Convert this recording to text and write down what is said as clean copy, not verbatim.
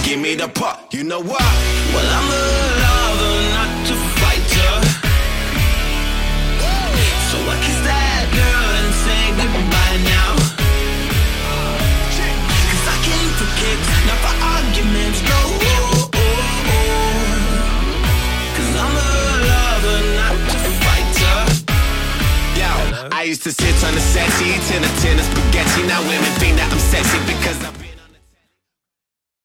give me the part. You know what? Well, I'm a lover, not a fighter. So I kiss that girl and say goodbye now. Cause I came for kicks, not for arguments, no. Cause I'm a lover, not a fighter. Yo, I used to sit on the set, eating a tin of spaghetti. Now women think that I'm sexy because I'm